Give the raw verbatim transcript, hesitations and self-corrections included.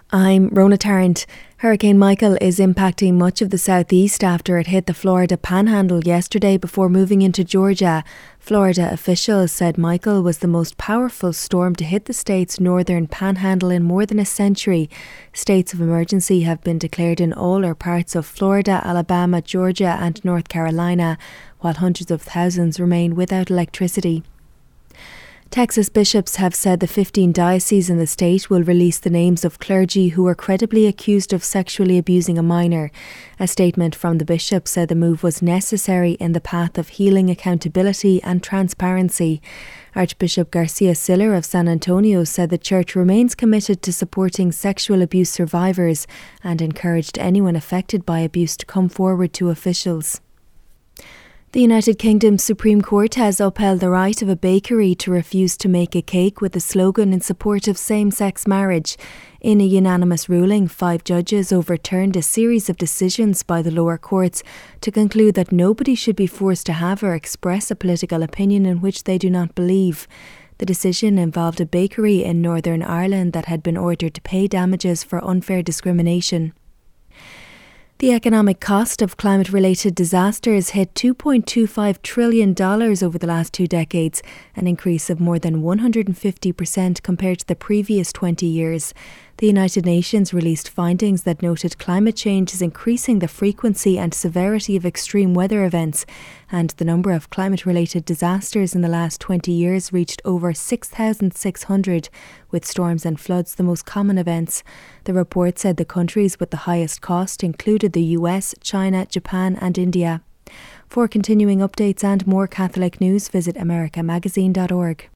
I'm Rona Tarrant. Hurricane Michael is impacting much of the southeast after it hit the Florida Panhandle yesterday before moving into Georgia. Florida officials said Michael was the most powerful storm to hit the state's northern Panhandle in more than a century. States of emergency have been declared in all or parts of Florida, Alabama, Georgia and North Carolina, while hundreds of thousands remain without electricity. Texas bishops have said the fifteen dioceses in the state will release the names of clergy who were credibly accused of sexually abusing a minor. A statement from the bishop said the move was necessary in the path of healing, accountability and transparency. Archbishop Garcia Siller of San Antonio said the church remains committed to supporting sexual abuse survivors and encouraged anyone affected by abuse to come forward to officials. The United Kingdom's Supreme Court has upheld the right of a bakery to refuse to make a cake with a slogan in support of same-sex marriage. In a unanimous ruling, five judges overturned a series of decisions by the lower courts to conclude that nobody should be forced to have or express a political opinion in which they do not believe. The decision involved a bakery in Northern Ireland that had been ordered to pay damages for unfair discrimination. The economic cost of climate-related disasters hit two point two five trillion dollars over the last two decades, an increase of more than one hundred fifty percent compared to the previous twenty years. The United Nations released findings that noted climate change is increasing the frequency and severity of extreme weather events, and the number of climate-related disasters in the last twenty years reached over six thousand six hundred, with storms and floods the most common events. The report said the countries with the highest cost included the U S, China, Japan and India. For continuing updates and more Catholic news, visit america magazine dot org.